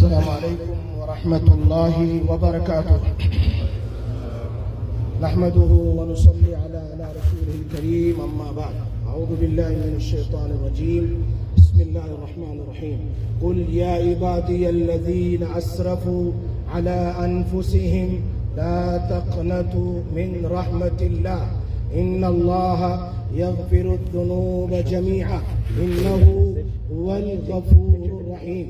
السلام عليكم ورحمة الله وبركاته. نحمده ونصلي على رسوله الكريم. أما بعد، أعوذ بالله من الشيطان الرجيم. بسم الله الرحمن الرحيم. قل يا عبادي الذين أسرفوا على أنفسهم لا تقنطوا من رحمة الله إن الله يغفر الذنوب جميعا إنه هو الغفور الرحيم.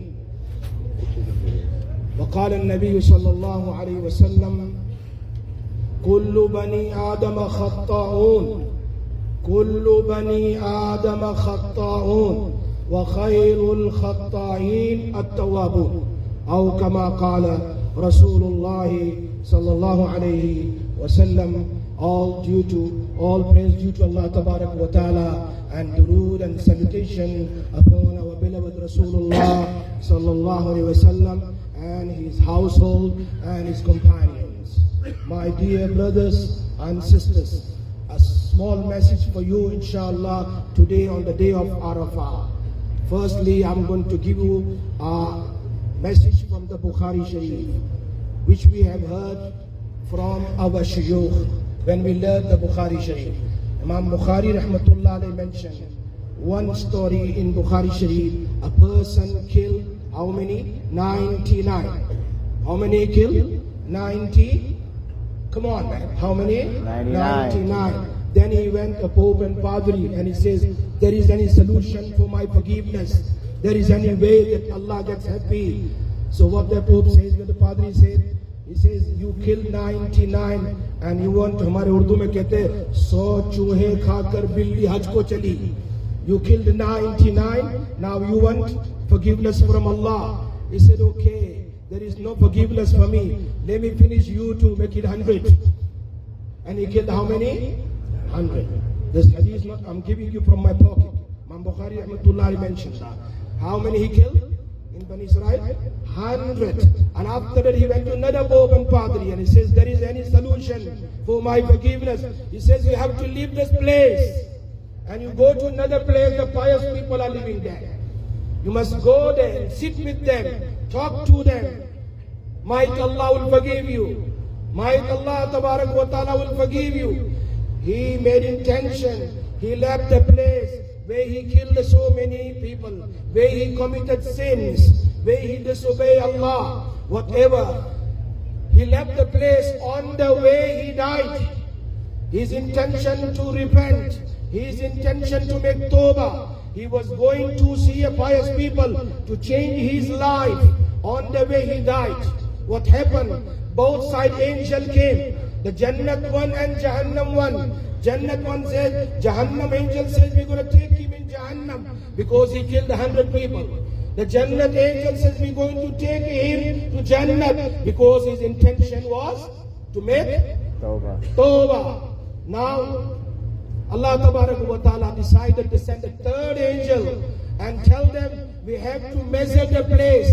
وقال النبي صلى الله عليه وسلم: كل بني آدم خطاؤون كل بني آدم خطاؤون وخير الخطائين التوابون، أو كما قال رسول الله صلى الله عليه وسلم. All praise due to Allah Tabarak wa Ta'ala, and durood and salutation upon our beloved Rasulullah sallallahu alaihi wasallam and his household and his companions. My dear brothers and sisters, a small message for you inshallah today on the day of Arafah. Firstly, I'm going to give you a message from the Bukhari Sharif, which we have heard from our shuyukh when we learned the Bukhari Sharif. Imam Bukhari rahmatullah alayhi mentioned one story in Bukhari Sharif. A person killed how many? 99. How many killed? 90. Come on, man. How many? 99. Then he went to Pope and Padri and he says, there is any solution for my forgiveness? There is any way that Allah gets happy? So what the Pope says, what the Padri said, he says, you killed 99 and you want, हमारे उर्दू में कहते हैं 100 चूहे खाकर बिल्ली हज को चली. You killed 99, now you want forgiveness from Allah. He said, okay, there is no forgiveness for me. Let me finish you to make it 100. And he killed how many? 100. This hadith not, I'm giving you from my pocket. Imam Bukhari rahmatullahi mentioned that. How many he killed in Bani Israel? 100. And after that he went to another Pope and Padri and he says, there is any solution for my forgiveness? He says, you have to leave this place and you go to another place. The pious people are living there. You must go there and sit with them, talk to them. Might Allah will forgive you. Might Allah Tabarak wa Ta'ala will forgive you. He made intention. He left the place where he killed so many people, where he committed sins, where he disobeyed Allah, whatever. He left the place. On the way he died. His intention to repent, his intention to make tawbah. He was going to see a pious people to change his life. On the way he died. What happened? Both side angel came. The Jannat one and Jahannam one. Jannat one says, Jahannam angel says, we're going to take him in Jahannam because he killed 100 people. The Jannat angel says, we're going to take him to Jannat because his intention was to make Tawbah. Now, Allah Tabarak wa Ta'ala decided to send a third angel and tell them, we have to measure the place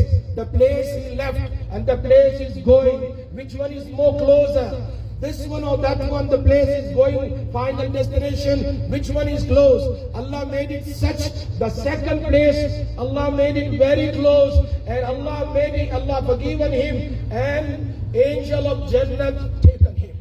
he left and the place he's going. Which one is more closer? This one or that one? The place is going, final destination. Which one is close? Allah made it such, the second place, Allah made it very close. And Allah forgiven him and angel of Jannah taken him.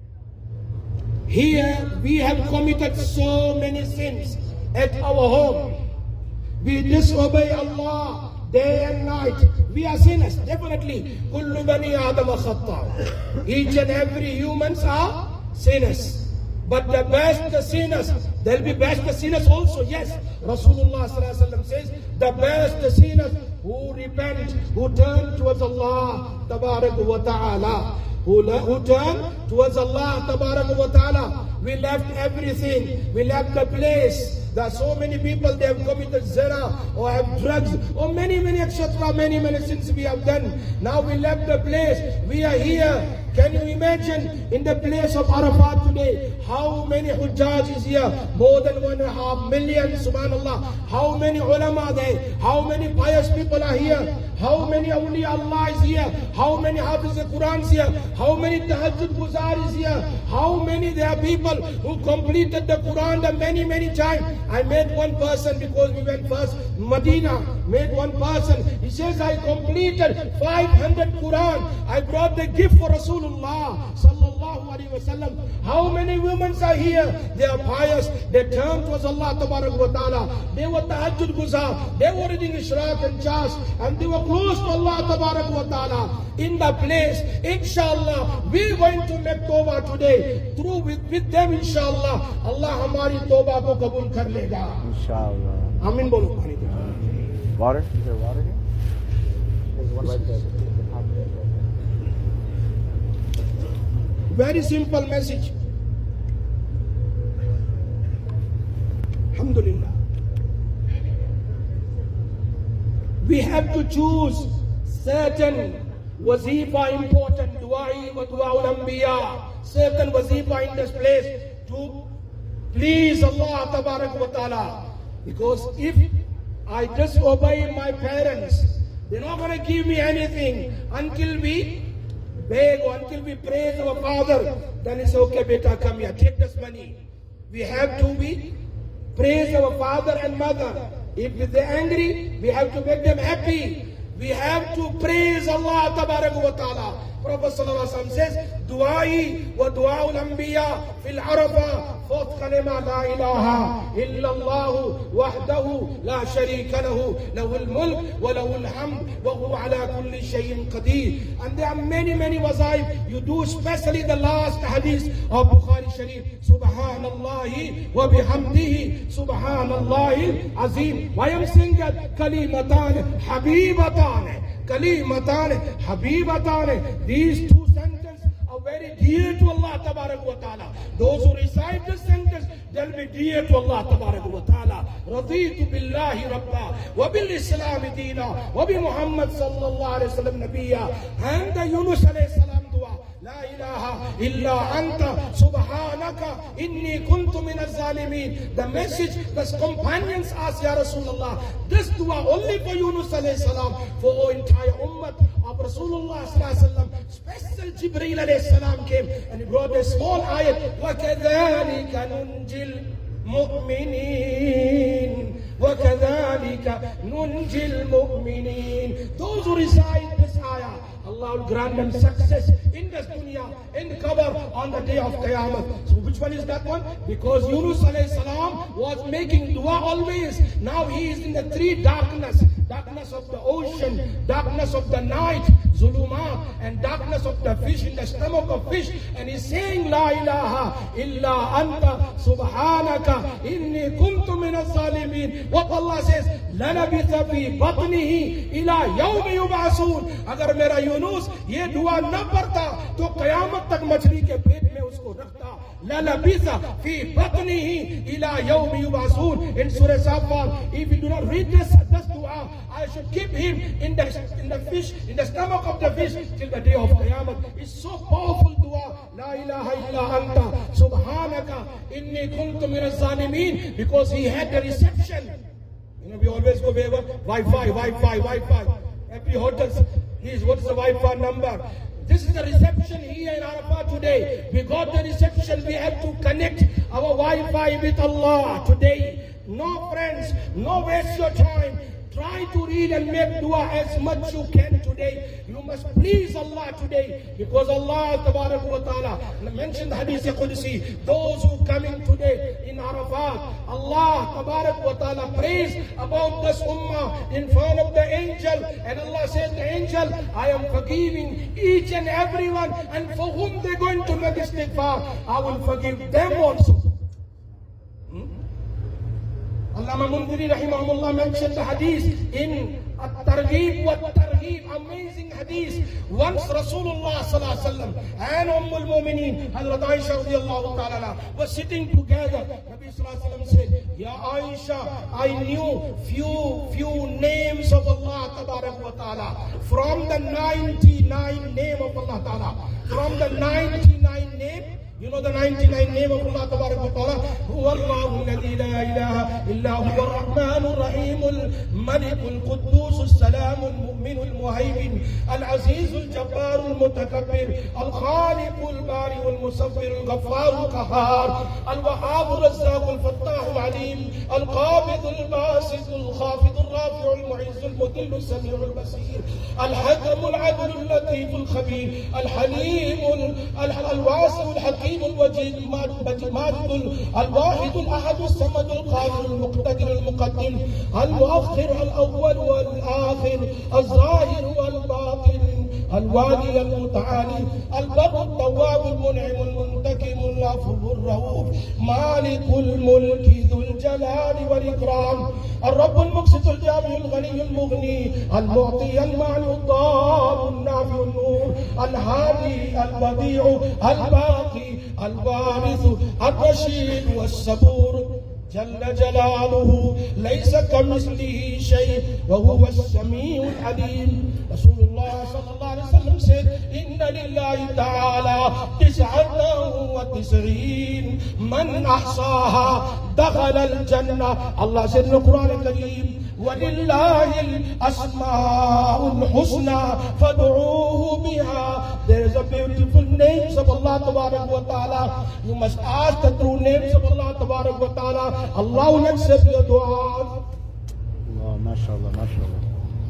Here we have committed so many sins at our home. We disobey Allah day and night. We are sinners, definitely. Kullu bani Adam khata. Each and every humans are sinners. But the best sinners, there will be best sinners also, yes. Rasulullah sallallahu alaihi wasallam says, the best sinners who repent, who turn towards Allah Tabarak wa Ta'ala. Who turn towards Allah Tabarak wa Ta'ala. We left everything. We left the place. There are so many people, they have committed zina or have drugs or many etc. Many sins we have done. Now we left the place. We are here. Can you imagine in the place of Arafat today, how many Hujjaj is here? More than 1.5 million, subhanallah. How many ulama are there? How many pious people are here? How many awliya Allah is here? How many Hafiz al-Quran is here? How many Tahajjud Guzar is here? How many there are people who completed the Quran the many times. I met one person because we went first Medina. Met one person. He says, I completed 500 Quran. I brought the gift for Rasulullah sallallahu alaihi wasallam. How many women are here? They are pious. They turn towards Allah tabarak wa ta'ala. They were tahajjud guzar. They were reading Ishraq and Jas, and they were close to Allah tabarak wa ta'ala. In the place, inshallah, we're going to make tawbah today. Through with them, inshallah, Allah hamari tawbah ko kabul kar lega. Inshallah. Amin bolo. Water? Is there water here? There's one right there. Very simple message. Alhamdulillah. We have to choose certain wazifa important du'ai wa du'aul anbiya, certain wazifa in this place to please Allah tabarak wa ta'ala. Because if I disobey my parents, they're not going to give me anything until we beg or until we praise our father. Then it's okay, beta, come here, take this money. We have to be praise our father and mother. If they're angry, we have to make them happy. We have to praise Allah tabarak wa ta'ala. Prophet sallallahu alaihi wasallam says, du'ai wa du'aul anbiya fil arafa, fourth kalima, la ilaha illallah wahdahu la sharika lahu, lahul mulk wa lahul hamd wa huwa ala kulli shay'in qadir. And there are many wazaif you do, especially the last hadith of Bukhari Sharif. Subhanallahi wa bihamdihi, subhanallahi azim. Why I'm saying that? Kalimatan habibatan. Kalimatan habibatan. These two sentences are very dear to Allah tabarak wa ta'ala. Those who recite this sentence, they'll be dear to Allah tabarak wa ta'ala. Raditu billahi rabba wa bil islam deena wa bi Muhammad sallallahu alaihi wasallam nabiyya. And the Yunus alayhi salam dua, la ilaha illa anta subhanaka inni kuntu min az-zalimin. The message, the companions asked, Ya Rasulullah, this dua only for Yunus alayhi salam, for entire ummah of Rasulullah sallallahu alaihi wasallam. Special Jibreel alayhi salam came and he brought a small ayat, وَكَذَلِكَ نُنْجِي الْمُؤْمِنِينَ وَكَذَلِكَ نُنْجِي الْمُؤْمِنِينَ. Those who recite this ayah, Allah will grant them success in this dunya, in qabr, on the day of Qiyamah. So which one is that one? Because Yunus alayhi salam was making dua always. Now he is in the three darkness. Darkness of the ocean, darkness of the night, zuluma, and darkness of the fish, in the stomach of fish. And he's saying, La ilaha illa anta subhanaka inni kuntu min az-zalimin. What Allah says, lanabitha fi batnihi ila yawmi yub'asun. Agar mera Yunus ye dua na parta, to qiyamat tak machli ke पेट में उसको रखता. Lalabitha fi batnihi ila yawmi yub'asun. In Surah Safat, if you do not read this dua, I should keep him in the fish, in the stomach of the fish till the day of Qiyamah. It's so powerful dua. La ilaha illa anta subhanaka inni kuntu min az-zalimin. Because he had the reception. You know, we always go wherever, Wi-Fi. Every hotel, what is the Wi-Fi number? This is the reception here in Arafat today. We got the reception. We have to connect our Wi-Fi with Allah today. No friends, no waste your time. Try to read and make dua as much you can today. You must please Allah today. Because Allah tabarak wa ta'ala mentioned the hadith Qudsi. Those who coming today in Arafat, Allah tabarak wa ta'ala praise about this ummah in front of the angel. And Allah says, the angel, I am forgiving each and everyone. And for whom they're going to make istighfar, I will forgive them also. Allama Mundiri rahimahullah mentioned the hadith in At-Targhib wa Targhib, amazing hadith. Once Rasulullah sallallahu alaihi wasallam and Ummul Mu'mineen Hazrat Aisha radiyallahu ta'ala were sitting together. Nabi sallallahu alaihi wasallam said, Ya Aisha, I knew few names of Allah tabarak wa ta'ala. From the 99 name of Allah ta'ala. From the 99 name, you know the 99 name of Allah tabarak wa ta'ala. Huwa Allahu alladhi la ilaha illa huwa ar-Rahman ar-Rahim al-Malik al-Quddus as-Salam al-Mu'min المؤمن المهيمن العزيز الجبار المتكبر الخالق البارئ المصور الغفار القهار الوهاب الرزاق الفتاح العليم القابض الباسط الخافض الرافع المعز المذل السميع البصير الحكم العدل اللطيف الخبير الحليم الواسع الحكيم الوجيد الماجد الواحد الاحد الصمد القادر المقتدر المقدم المؤخر الاول والاخر الظاهر والباطن الوالي المتعالي البر التواب المنعم المنتقم العفو الرؤوف مالك الملك ذو الجلال والاكرام الرب المقسط الجامع الغني المغني المعطي المعنى الضار النافع النور الهادي البديع الباقي الوارث الرشيد والصبور جل جلاله ليس كمثله شيء وهو السميع العليم. رسول الله صلى الله عليه وسلم said إن لله تعالى 99 من أحصاها دخل الجنة. Allah said in the Quran الكريم وَلِلَّهِ الْأَسْمَاءُ الْحُسْنَى فَادْعُوهُ بِهَا. There is a beautiful names of Allah Tabarak wa Ta'ala. You must ask the true names of Allah Tabarak wa Ta'ala. Allah will accept your dua. Allah, mashallah, mashallah.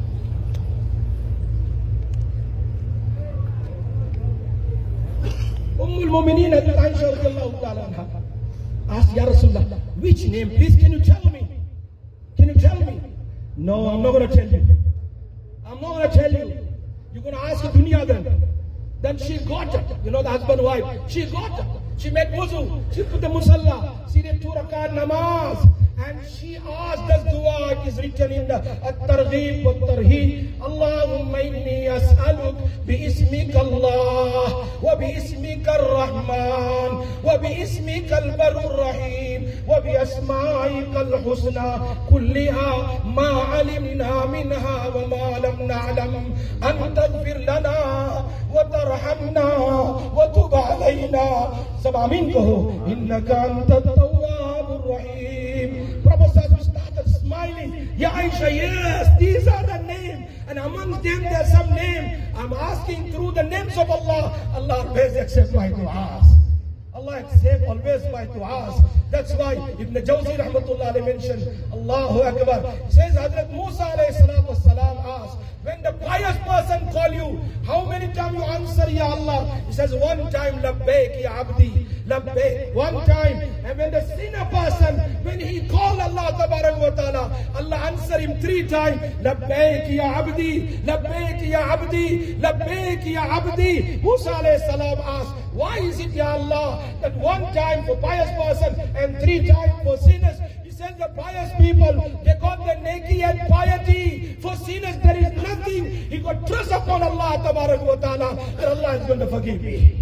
Al-Mu'mineen Aisha radiallahu ta'ala anha asked, Ya Rasulullah, which name? Please, can you tell me? Can you tell me? No, I'm not going to tell you. I'm not going to tell you. You're going to ask the dunya then. Then she got it. You know, the husband wife. She got it. She made wuzu. She put the musalla. She did 2 rakat namaz. And she asked this dua. It is written in the At-Targhib wa Tarhib. Allahumma inni as'aluk bi-ismika Allah wa bi-ismika Ar-Rahman wa bi-ismika Al-Barr Ar-Rahim wa bi-asma'ika Al-Husna kulliha ma alimna minha wa ma lam na'lam an taghfir lana wa tarhamna wa tub alayna. Sab amin kaho. Innaka anta at-tawwab ar-rahim. Prophet started smiling. Ya Aisha, yes, these are the names. And amongst them there's some name. I'm asking through the names of Allah. Allah always accepts my du'as. Allah accepts always my du'as. That's why Ibn Jawzi rahmatullah alayhi mentioned, Allahu Akbar. He says Hazrat Musa alayhi salatu wasalam asked, when the pious person call you, how many times you answer, Ya Allah? He says, 1 time, Labbaik, Ya Abdi, Labbaik, 1 time. And when the sinner person, when he call Allah Tabarak wa Ta'ala, Allah answer him 3 times, Labbaik, Ya Abdi, Labbaik, Ya Abdi, Labbaik, Ya Abdi. Musa alayhi salam asked, why is it, Ya Allah, that 1 time for pious person and 3 times for sinners? He said the pious people, they got the neki and piety. For sinners there is nothing. He got trust upon Allah Tabarak wa Ta'ala, and Allah is going to forgive me.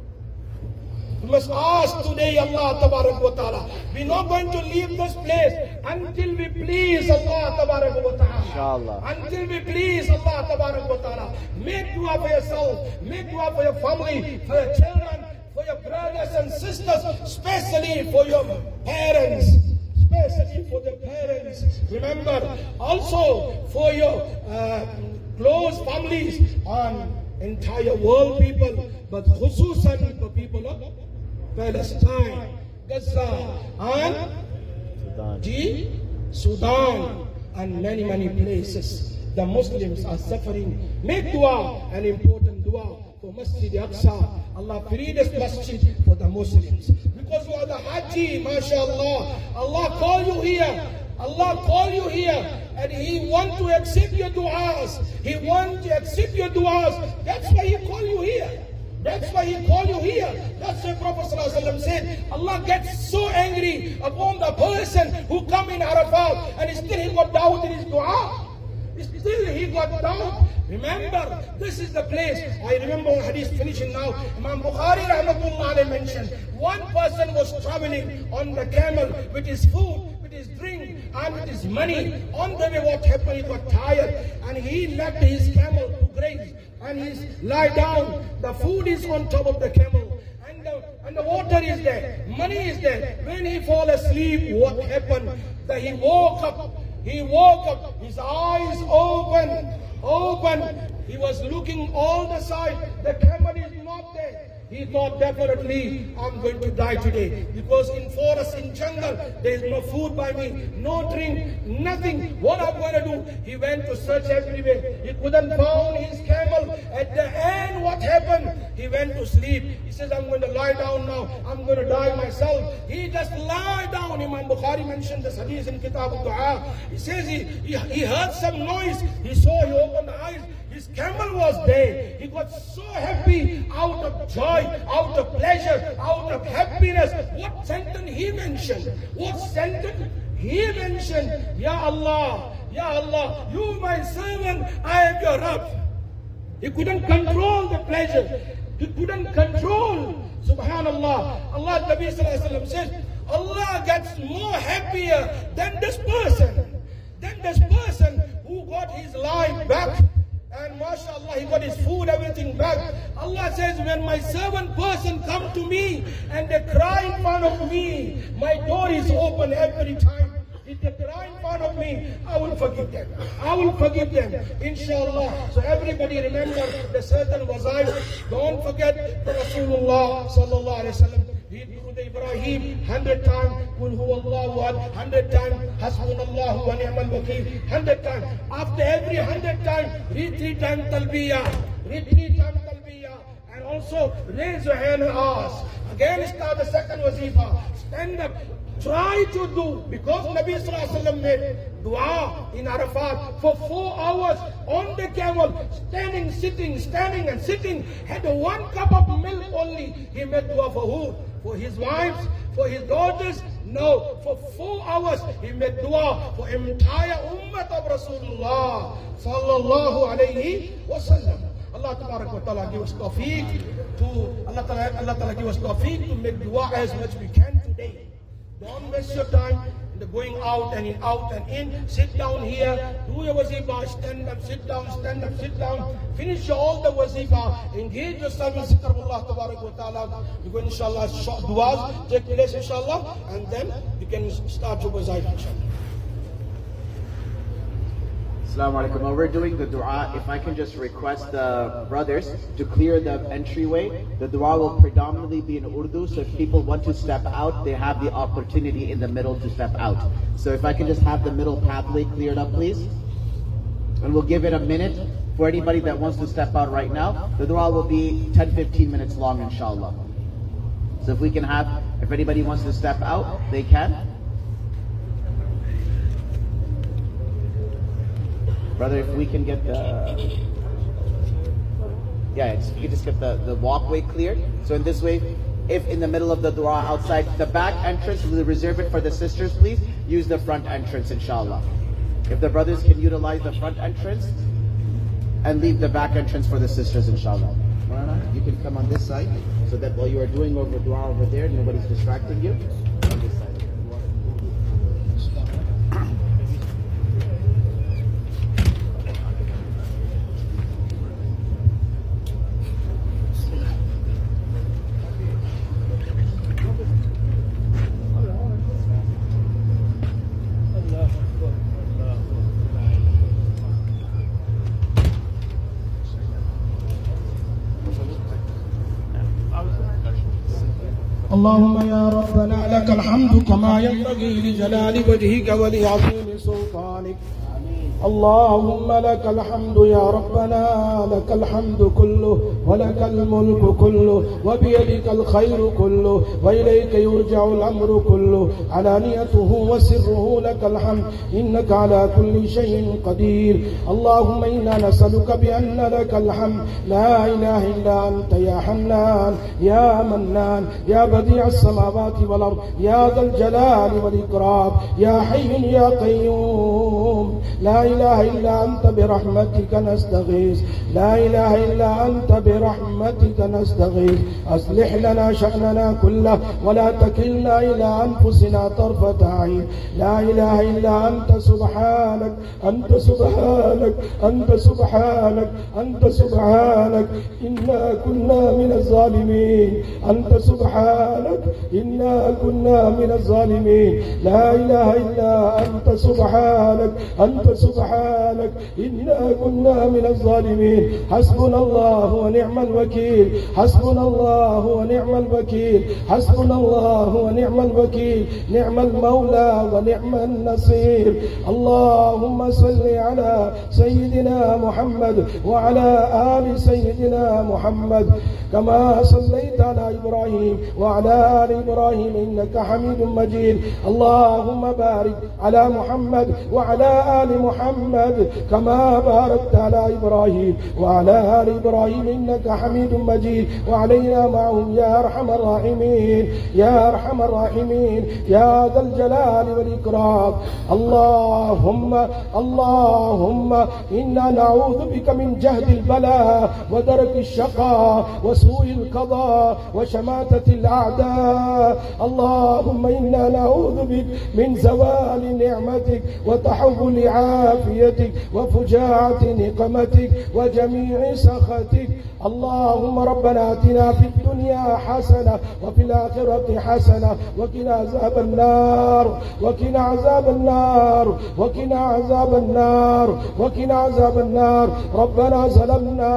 We must ask today Allah Tabarak wa Ta'ala. We're not going to leave this place until we please Allah Tabarak wa Ta'ala. Inshallah. Until we please Allah Tabarak wa Ta'ala. Make dua for yourself, make dua for your family, for your children, for your brothers and sisters, especially for your parents. Especially for the parents. Remember, also for your close families and entire world people, but khususan for people of Palestine, Gaza, and Sudan, and many, many places. The Muslims are suffering. Make dua, an important dua for Masjid Aqsa. Allah free this masjid for the Muslims. Because you are the Haji, mashallah. Allah call you here. Allah call you here. And He want to accept your du'as. He want to accept your du'as. That's why He call you here. That's why He call you here. That's why Prophet ﷺ said, Allah gets so angry upon the person who come in Arafat and still he got doubt in his dua. Still he got doubt. Remember, this is the place. I remember one hadith finishing now. Imam Bukhari rahmatullah alayhi mentioned, one person was traveling on the camel with his food, with his drink, and with his money. On the way, what happened? He got tired and he left his camel to graze. And he lie down. The food is on top of the camel. And the water is there. Money is there. When he fall asleep, what happened? That he woke up. He woke up. His eyes open. moment, he was looking all the side. The camel is not there. He thought, definitely I'm going to die today, because in forest, in jungle, there is no food by me, no drink, nothing. What I'm going to do? He went to search everywhere. He couldn't find his camel. At the end, what happened? He went to sleep. He says, I'm going to lie down now. I'm going to die myself. He just lied down. Imam Bukhari mentioned this hadith in Kitab al-Du'a. He says he heard some noise. He opened the eyes. His camel was there. He got so happy, out of joy, out of pleasure, out of happiness. What sentence he mentioned? What sentence he mentioned? Ya Allah, you my servant, I am your Rabb. He couldn't control the pleasure. He couldn't control. Subhanallah. Allah Nabi Sallallahu Alaihi Wasallam says, Allah gets more happier than this person. Than this person who got his life back. And mashallah, he got his food, everything back. Allah says, when my servant person come to me and they cry in front of me, my door is open every time. If they cry in front of me, I will forgive them. I will forgive them, inshallah. So everybody remember the certain wazaif. Don't forget the Rasulullah sallallahu alaihi wasallam. Read Durud Ibrahim 100 times, Qul huwallahu ahad 100 times, Hasbunallahu wa ni'mal wakeel 100 times. After every 100 times, read 3 times talbiyah. Read 3 times talbiyah. And also raise your hand and ask. Again start the second wazifa. Stand up. Try to do, because Nabi Sallallahu Alaihi Wasallam made dua in Arafat for 4 hours on the camel, standing, sitting, standing and sitting, had 1 cup of milk only. He made dua for who? For his wives, for his daughters? No, for 4 hours he made dua for entire ummah of Rasulullah Sallallahu Alaihi Wasallam. Allah Ta'ala give us tawfiq Allah Ta'ala give us tawfiq to make dua as much we can today. Don't waste your time in the going out and in. Sit down here, do your wazifa, stand up, sit down, stand up, sit down. Finish all the wazifa. Engage yourself in zikr of Allah Ta'ala. You're going inshallah, short du'as take place inshallah, and then you can start your wazifa inshallah. Assalamu alaikum. While we're doing the dua, if I can just request the brothers to clear the entryway. The dua will predominantly be in Urdu, so if people want to step out, they have the opportunity in the middle to step out. So if I can just have the middle pathway cleared up, please. And we'll give it a minute for anybody that wants to step out right now. The dua will be 10-15 minutes long, inshallah. So if we can have, if anybody wants to step out, they can. Brother, if we can get the... Yeah, if you can just get the walkway cleared. So in this way, if in the middle of the dua outside, the back entrance, we'll reserve it for the sisters, please. Use the front entrance, inshallah. If the brothers can utilize the front entrance and leave the back entrance for the sisters, inshallah. Marana, you can come on this side so that while you are doing over dua over there, nobody's distracting you. On this side. اللهم يا ربنا لك الحمد كما ينبغي لجلال وجهك ولعظيم سلطانك. اللهم لك الحمد يا ربنا، لك الحمد كله ولك الملك كله وبيدك الخير كله وإليك يرجع الأمر كله، علانيته وسره لك الحمد، إنك على كل شيء قدير. اللهم إنا نسألك بأن لك الحمد لا إله إلا أنت يا حنان يا منان يا بديع السماوات والأرض يا ذا الجلال والإكرام يا حي يا قيوم. لا إله إلا أنت برحمتك نستغيث، لا إله إلا أنت برحمتك نستغيث. أصلح لنا شأننا كله ولا تكلنا إلى أنفسنا طرفة عين. لا إله إلا أنت سبحانك أنت سبحانك أنت سبحانك أنت سبحانك إنا كنا من الظالمين. أنت سبحانك إنا كنا من الظالمين. لا إله إلا أنت سبحانك أنت سبحانك سبحانك إنا كنا من الظالمين. حسبنا الله ونعم الوكيل. حسبنا الله ونعم الوكيل. حسبنا الله ونعم الوكيل. نعم المولى ونعم النصير. اللهم صل على سيدنا محمد وعلى آل سيدنا محمد كما صليت على إبراهيم وعلى آل إبراهيم إنك حميد مجيد. اللهم بارك على محمد وعلى آل محمد كما باركت على إبراهيم وعلى آل إبراهيم إنك حميد مجيد. وعلينا معهم يا أرحم الراحمين يا أرحم الراحمين يا ذا الجلال والإكرام. اللهم إنا نعوذ بك من جهد البلاء ودرك الشقاء وسوء القضاء وشماتة الأعداء. اللهم إنا نعوذ بك من زوال نعمتك وتحول عافيتك وفجاعة نقمتك وجميع سخطك. اللهم ربنا آتنا في الدنيا حسنة وفي الآخرة حسنة وقنا عذاب النار وقنا عذاب النار وقنا عذاب النار وقنا عذاب النار. ربنا ظلمنا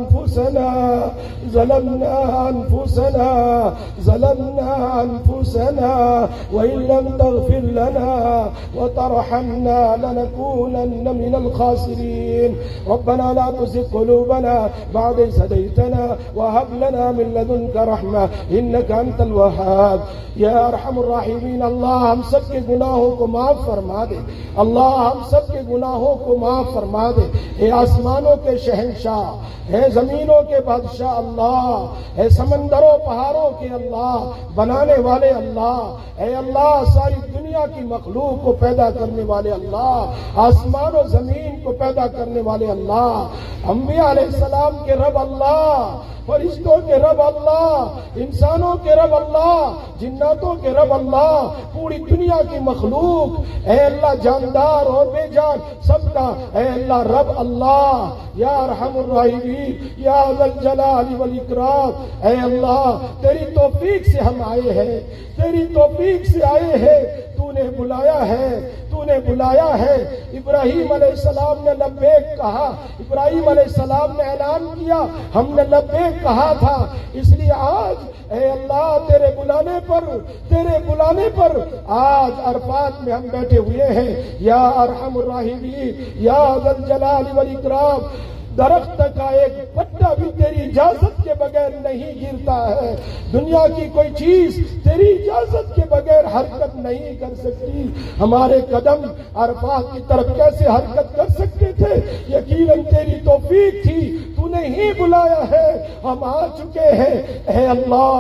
أنفسنا وإن لم تغفر لنا وترحمنا لنكونن من الخاسرين. ربنا لا تزغ قلوبنا بعد إذ هديتنا وهب لنا من لدنك رحمة إنك أنت الوهاب. یا ارحم الراحمین، اللہ ہم سب کے گناہوں کو معاف فرما دے. اللہ ہم سب کے گناہوں کو معاف فرما دے. اے آسمانوں کے شہنشاہ، اے زمینوں کے بادشاہ اللہ، اے سمندروں پہاڑوں کے اللہ، بنانے والے اللہ، اے اللہ ساری دنیا کی مخلوق کو پیدا کرنے والے اللہ، آسمان و زمین کو پیدا کرنے والے اللہ، انبیاء علیہ السلام کے رب اللہ، فرشتوں کے رب اللہ، انسانوں کے رب اللہ، جناتوں کے رب اللہ، پوری دنیا کی مخلوق، اے اللہ جاندار اور بے جان سب کا اے اللہ رب اللہ. یا ارحم الراحمین یا ذا الجلال والاکرام. اے اللہ تیری توفیق سے ہم آئے ہیں، تیری توفیق سے آئے ہیں. تو نے بلایا ہے، تو نے بلایا ہے. ابراہیم علیہ السلام نے لبیک کہا، ابراہیم علیہ السلام نے اعلان کیا، ہم نے لبیک کہا تھا. اس لیے آج اے اللہ تیرے بلانے پر آج عرفات میں ہم بیٹھے ہوئے ہیں. یا ارحم الراحمین یا ذا الجلال والاکرام. درخت کا ایک پتا بھی تیری اجازت کے بغیر نہیں گرتا ہے. دنیا کی کوئی چیز تیری اجازت کے بغیر حرکت نہیں کر سکتی. ہمارے قدم عرفات کی طرف کیسے حرکت کر سکتے تھے؟ یقیناً تیری توفیق تھی، تو نے ہی بلایا ہے. ہم آ چکے ہیں. اے اللہ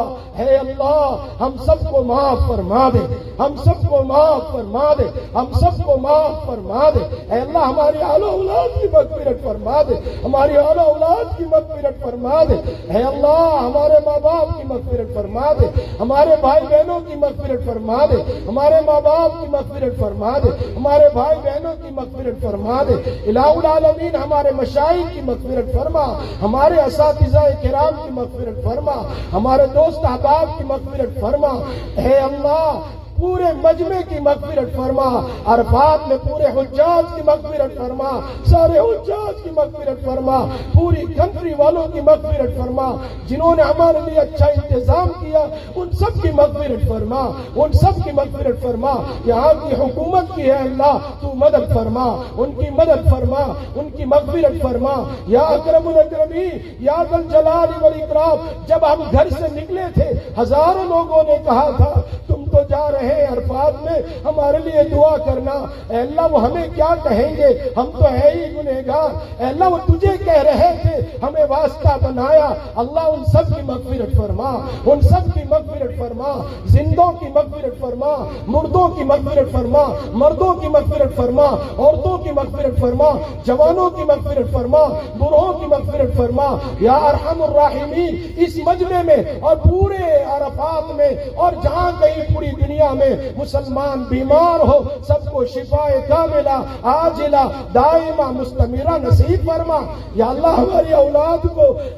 ہم سب کو معاف فرما دے، ہم سب کو معاف فرما دے، ہم سب کو معاف فرما دے. اے اللہ ہماری اعلی اولاد کی مغفرت فرما دے، ہماری اعلی اولاد کی مغفرت فرما دے. اے اللہ ہمارے ماں باپ کی مغفرت فرما دے، ہمارے بھائی بہنوں کی مغفرت فرما دے، ہمارے ماں باپ کی مغفرت فرما دے، ہمارے بھائی بہنوں کی مغفرت فرما دے. الہ العالمین ہمارے مشائخ کی مغفرت فرما، ہمارے اساتذہ کرام کی مغفرت فرما، ہمارے دوست احباب کی مغفرت فرما. اے اللہ پورے مجمع کی مغفرت فرما، عرفات میں پورے حجاج کی مغفرت فرما، سارے حجاج کی مغفرت فرما، پوری کنٹری والوں کی مغفرت فرما، جنہوں نے ہمارے لیے اچھا انتظام کیا ان سب کی مغفرت فرما، ان سب کی مغفرت فرما. یہاں کی حکومت کی ہے اللہ تو مدد فرما، ان کی مدد فرما، ان کی مغفرت فرما. یا اکرم الاکرمین یا ذا الجلال والاکرام. جب ہم گھر سے نکلے تھے ہزاروں لوگوں نے کہا تھا تم تو جا رہے عرفات میں، ہمارے لیے دعا کرنا. اے اللہ وہ ہمیں کیا کہیں گے، ہم تو ہے ہی گنہگار. اے اللہ وہ تجھے کہہ رہے تھے، ہمیں واسطہ بنایا. اللہ ان سب کی مغفرت فرما، ان سب کی مغفرت فرما. زندوں کی مغفرت فرما، مردوں کی مغفرت فرما، مردوں کی مغفرت فرما، عورتوں کی مغفرت فرما، جوانوں کی مغفرت فرما، بوڑھوں کی مغفرت فرما. یا ارحم الراحمین اس مجمع میں اور پورے عرفات میں اور جہاں کہیں پوری دنیا میں مسلمان بیمار ہو سب کو شفاء کاملہ عاجلہ دائمہ مستمرہ نصیب فرما. یا اللہ ہماری اولاد کو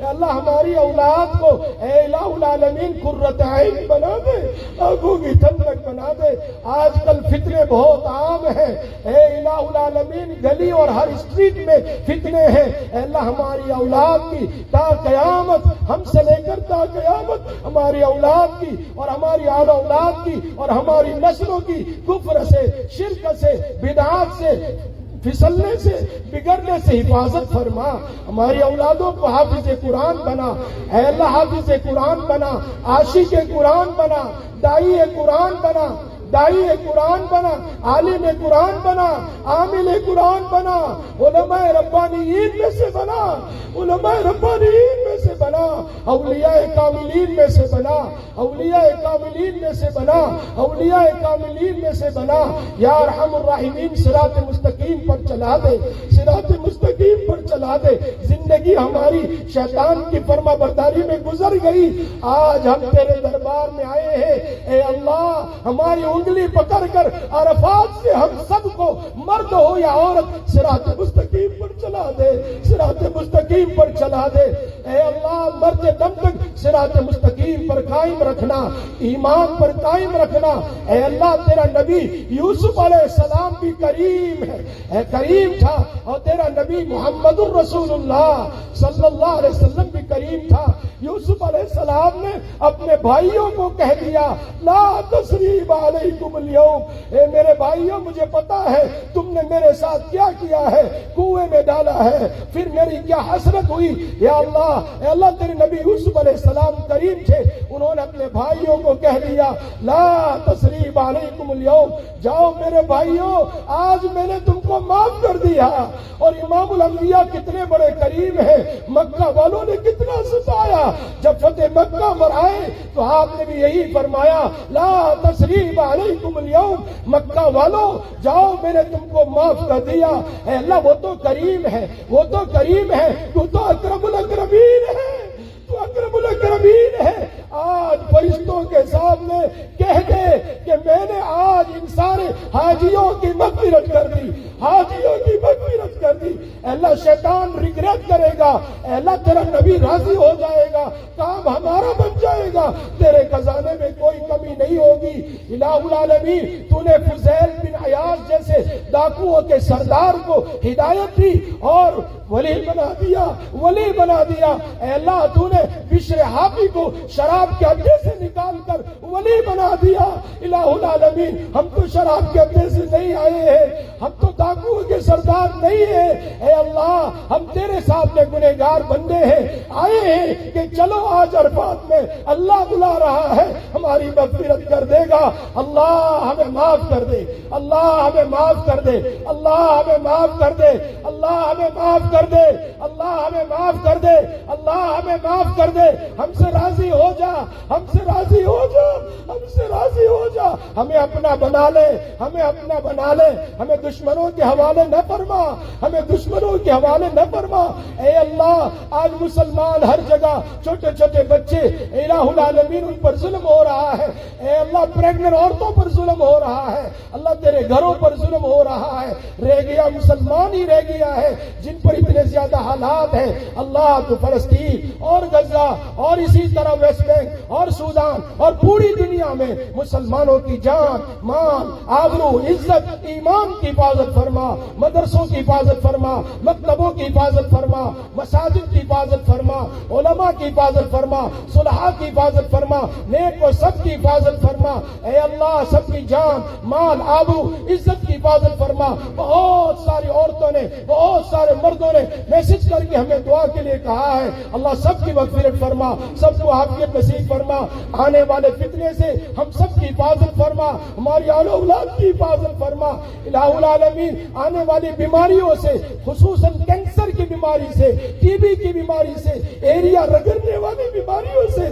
اے اللہ ہماری اولاد کو اے الہ العالمین قرۃ عین بنا دے، آنکھوں کی ٹھنڈک بنا دے۔ آج کل فتنے بہت عام ہیں اے الہ العالمین، گلی اور ہر اسٹریٹ میں فتنے ہیں، اے اللہ ہماری اولاد کی تا قیامت، ہم سے لے کر تا قیامت ہماری اولاد کی اور ہماری آل اولاد کی اور ہماری نسلوں کی کفر سے، شرک سے، بدعات سے، پھسلنے سے، بگڑنے سے حفاظت فرما۔ ہماری اولادوں کو حافظ قرآن بنا، اے اللہ حافظ قرآن بنا، عاشق قرآن بنا، داعی قرآن بنا، داعی قرآن بنا، عالم قرآن بنا، عامل قرآن بنا، علماء ربانیین میں سے بنا، علماء ربانیین میں سے بنا، اولیاء کاملین میں سے بنا، اولیاء کاملین میں سے بنا، اولیاء کاملین میں سے بنا۔ یا ارحم الراحمین صراط مستقیم پر چلا دے، صراط مستقیم پر چلا دے۔ زندگی ہماری شیطان کی فرما برداری میں گزر گئی، آج ہم تیرے دربار میں آئے ہیں، اے اللہ ہماری انگلی پکڑ کر عرفات سے ہم سب کو، مرد ہو یا عورت، صراط مستقیم پر چلا دے، صراط مستقیم پر چلا دے۔ اے اللہ مرتے دم تک صراط مستقیم پر قائم رکھنا، ایمان پر قائم رکھنا۔ اے اللہ تیرا نبی یوسف علیہ السلام بھی کریم ہے، اے کریم تھا، اور تیرا نبی محمد الرسول اللہ صلی اللہ علیہ وسلم بھی کریم تھا۔ یوسف علیہ السلام نے اپنے بھائیوں کو کہہ دیا لا تثریب علیکم اليوم، اے میرے بھائیوں مجھے پتا ہے تم نے میرے ساتھ کیا کیا ہے، کنویں میں ڈالا ہے، پھر میری کیا حسرت ہوئی۔ یا اللہ، اے اللہ تیرے نبی یوسف علیہ السلام کریم تھے، انہوں نے اپنے بھائیوں کو کہہ دیا لا تثریب علیکم اليوم، جاؤ میرے بھائیوں آج میں نے تم کو معاف کر دیا۔ اور امام الانبیاء کتنے بڑے کریم ہیں، مکہ والوں نے کتنا ستایا، جب فتح مکہ پر آئے تو آپ نے بھی یہی فرمایا لا تثریب علیکم اليوم، مکہ والوں جاؤ میں نے تم کو معاف کر دیا۔ اے اللہ وہ تو کریم ہے، وہ تو کریم ہے، تو تو اکرم الاکرمین ہے، تو اکرم الاکرمین ہے۔ آج فرشتوں کے سامنے کہہ دے کہ میں نے آج ان سارے حاجیوں کی مغفرت کر دی، حاجیوں کی مغفرت کر دی۔ اے اللہ شیطان ریگریٹ کرے گا، اے اللہ تیرا نبی راضی ہو جائے گا، کام ہمارا بن جائے گا، تیرے خزانے میں کوئی کمی نہیں ہوگی۔ الہ العالمین تو نے فضیل بن عیاض جیسے ڈاکوؤں کے سردار کو ہدایت دی اور ولی بنا دیا، ولی بنا دیا۔ اے اللہ تو نے بشر حافی کو شراب کے اڈے سے نکال کر ولی بنا دیا۔ الہ العالمین ہم تو شراب کے اڈے سے نہیں آئے ہیں، ہم تو ڈاکوؤں کے سردار نہیں ہیں، اے اللہ ہم تیرے سامنے گنہگار بندے ہیں، آئے ہیں کہ چلو آج عرفات میں اللہ بلا رہا ہے، ہماری مغفرت کر دے گا۔ اللہ ہمیں معاف کر دے، اللہ ہمیں معاف کر دے، اللہ ہمیں معاف کر دے، اللہ ہمیں معاف کر دے، اللہ ہمیں معاف کر دے، اللہ ہمیں معاف کر دے۔ ہم سے راضی ہو جا، ہم سے راضی ہو جا، ہم سے راضی ہو جا، ہمیں اپنا بنا لے، ہمیں اپنا بنا لے، ہمیں دشمنوں کے حوالے نہ فرما، ہمیں دشمنوں کے حوالے نہ فرما۔ اے اللہ آج مسلمان ہر جگہ چھوٹے چھوٹے بچے، الہ العالمین ان پر ظلم ہو رہا ہے، اے اللہ پریگننٹ عورتوں پر ظلم ہو رہا ہے، اللہ تیرے گھروں پر ظلم ہو رہا ہے، رہ گیا مسلمان ہی رہ گیا ہے جن پر اتنے زیادہ حالات ہیں۔ اللہ تو فلسطین اور غزہ اور اسی طرح ویسٹ بینک اور سودان اور پوری دنیا میں مسلمانوں کی جان، مال، آبرو، عزت، ایمان کی حفاظت فرما، مدرسوں کی حفاظت فرما، مکتبوں کی حفاظت فرما، مساجد کی حفاظت فرما، علماء کی حفاظت فرما، صلحاء کی حفاظت فرما، نیک و سب کی حفاظت فرما۔ اے اللہ سب کی جان، مال، آبرو، عزت کی حفاظت فرما۔ بہت ساری عورتوں نے، بہت سارے مردوں نے میسج کر کے ہمیں دعا کے لیے کہا ہے، اللہ سب کی مغفرت فرما، سب کو عافیت نصیب فرما، آنے والے فتنے سے ہم سب کی حفاظت فرما، ہماری آل اولاد کی حفاظت فرما۔ الہ العالمین آنے والی بیماریوں سے، خصوصاً کینسر کی بیماری سے، ٹی بی کی بیماری سے، ایریا رگڑنے والی بیماریوں سے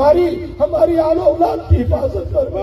ہماری آل اولاد کی حفاظت فرما،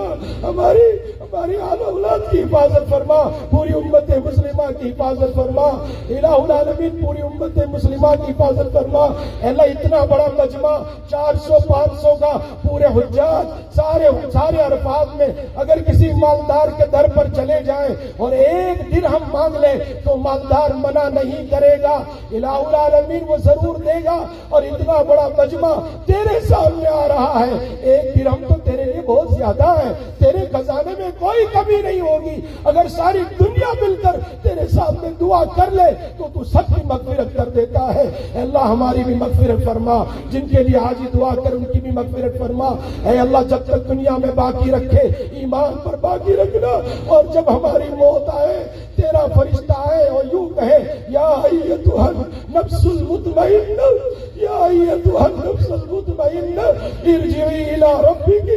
ہماری آل اولاد کی حفاظت فرما، پوری امت مسلمہ کی حفاظت فرما۔ الہ العالمین پوری امت مسلمہ کی حفاظت فرما۔ اللہ اتنا بڑا مجمع 400-500 کا، پورے حجاج سارے عرفات میں اگر کسی مالدار کے در پر چلے جائیں اور ایک درہم مانگ لے تو مالدار منع نہیں کرے گا، الہ العالمین وہ ضرور دے گا، اور اتنا بڑا مجمع تیرے سامنے آ رہا ہے، ایک درہم تو تیرے لیے بہت زیادہ ہے، تیرے خزانے میں کوئی کمی نہیں ہوگی، اگر ساری دنیا مل کر تیرے سامنے دعا کر لے تو سب کی مغفرت کر دیتا ہے۔ اے اللہ ہماری بھی مغفرت فرما، جن کے لیے آج دعا کر ان کی بھی مغفرت فرما۔ اے اللہ جب تک دنیا میں باقی رکھے ایمان پر باقی رکھنا، اور جب ہماری موت آئے تیرا فرشتہ آئے اور یوں کہے یا ایتھا النفس المطمئنہ، یا ایتھا النفس المطمئنہ ارجعی الی ربک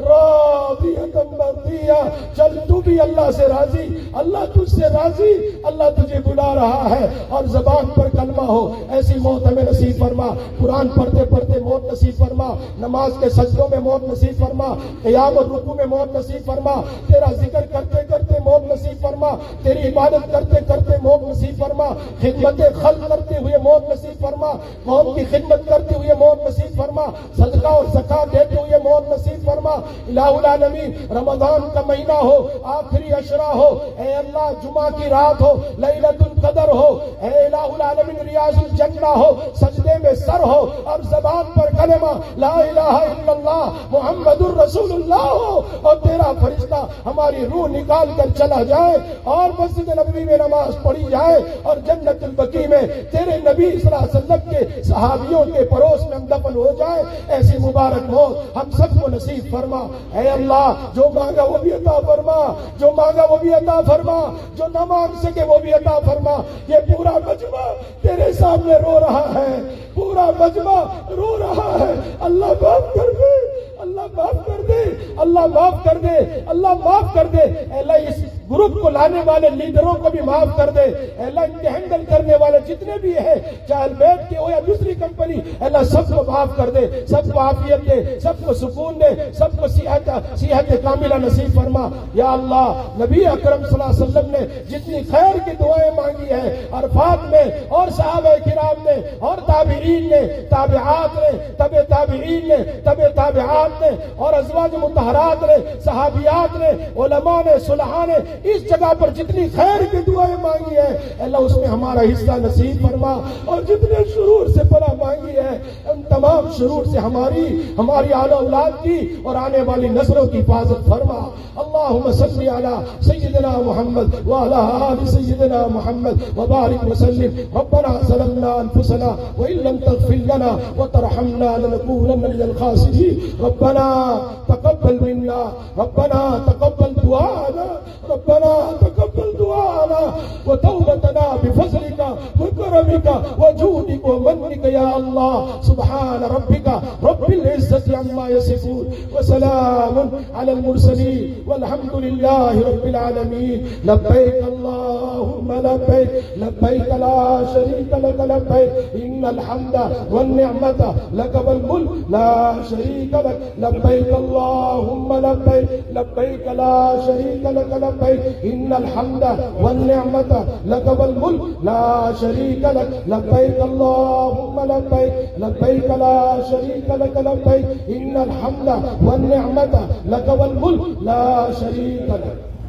راضیۃ مرضیہ، چل تو بھی اللہ سے راضی، اللہ تجھ سے راضی، اللہ تجھے بلا رہا ہے، اور زبان پر کلمہ ہو، ایسی موت ہمیں نصیب فرما، قرآن پڑھتے پڑھتے موت نصیب فرما، نماز کے سجدوں میں موت نصیب فرما، قیام اور رکوع میں موت نصیب فرما، تیرا ذکر کرتے کرتے موت نصیب فرما، تیری عبادت کرتے کرتے موت نصیب فرما، خدمت خلق کرتے ہوئے موت نصیب فرما، قوم کی خدمت کرتے ہوئے موت نصیب فرما، صدقہ اور زکات دیتے ہوئے موت نصیب فرما۔ الہ العالمین رمضان کا مہینہ ہو، آخری عشرہ ہو، اے اللہ جمعہ کی رات ہو، لیلۃ القدر ہو، اے الہ العالمین ریاض الجنہ ہو، سجدے میں سر ہو اور زبان پر کلمہ لا الہ الا اللہ محمد الرسول اللہ ہو، اور تیرا فرشتہ ہماری روح نکال کر چلا جائے اور مسجد نبوی میں نماز پڑھی جائے، اور جنت البقیع میں تیرے نبی صلی اللہ علیہ وسلم کے صحابیوں کے پڑوس میں ہم دفن ہو جائے، ایسی مبارک موت ہم سب کو نصیب فرما۔ اے اللہ جو مانگا وہ بھی عطا فرما، جو مانگا وہ بھی عطا فرما، جو نہ مانگ سکے وہ بھی عطا فرما۔ یہ پورا مجمع تیرے سامنے رو رہا ہے، پورا مجمع رو رہا ہے، اللہ معاف کر دے، اللہ معاف کر دے، اللہ معاف کر دے، اللہ معاف کر دے۔ اے اللہ اس گروپ کو لانے والے لیڈروں کو بھی معاف کر دے، اے اللہ ان کے ہینڈل کرنے والے جتنے بھی ہیں، چاہے البیت کے ہو یا دوسری کمپنی، اے اللہ سب کو معاف کر دے، سب کو عافیت دے، سب کو سکون دے، سب کو صحت کاملہ نصیب فرما۔ یا اللہ نبی اکرم صلی اللہ علیہ وسلم نے جتنی خیر کی دعائیں مانگی ہیں عرفات میں، اور صحابہ کرام نے، اور تابعین نے، تابعات نے، تبع تابعین نے، تبع تابعات نے، اور ازواج مطہرات نے، صحابیات نے، علماء نے، صلحاء نے، اس جگہ پر جتنی خیر کی دعائیں مانگی ہے اللہ اس میں ہمارا حصہ نصیب فرما، اور جتنے شرور سے پناہ مانگی ہے ان تمام شرور سے ہماری آل اولاد کی اور آنے والی نسلوں کی حفاظت فرما۔ اللہم صلی علی سیدنا محمد وعلی آل سیدنا محمد وبارک وسلم۔ ربنا ظلمنا انفسنا وان لم تغفر لنا وترحمنا لنكونن من الخاسرین۔ ربنا تقبل منا، ربنا تقبل دعاءنا، ربنا تقبل دعاءنا وتوبتنا بفضلك وكرمك وجودك ومنك يا الله۔ سبحان ربك رب العزة عما يصفون وسلام على المرسلين والحمد لله رب العالمين۔ لبيك اللهم لبيك، لبيك لا شريك لك لبيك، إن الحمد والنعمة لك والملك لا شريك لك لبيك اللهم لبيك، لبيك لا شريك لك لبيك، إن الحمد والنعمة لك والملك لا شريك لك لبيك اللهم لبيك، لبيك لا شريك لك لبيك، إن الحمد والنعمة لك والملك لا شريك لك۔